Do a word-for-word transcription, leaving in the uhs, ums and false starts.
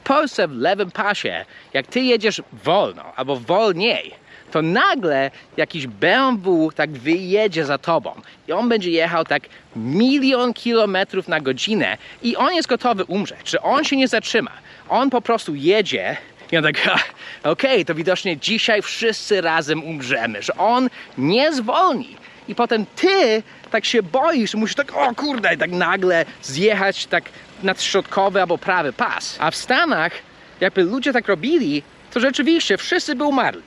Polsce w lewym pasie, jak ty jedziesz wolno albo wolniej, to nagle jakiś B M W tak wyjedzie za tobą i on będzie jechał tak milion kilometrów na godzinę i on jest gotowy umrzeć, że on się nie zatrzyma. On po prostu jedzie i on tak, okej, okay, to widocznie dzisiaj wszyscy razem umrzemy, że on nie zwolni. I potem ty tak się boisz, musisz tak, o kurde, i tak nagle zjechać tak nad środkowy albo prawy pas. A w Stanach, jakby ludzie tak robili, to rzeczywiście wszyscy by umarli.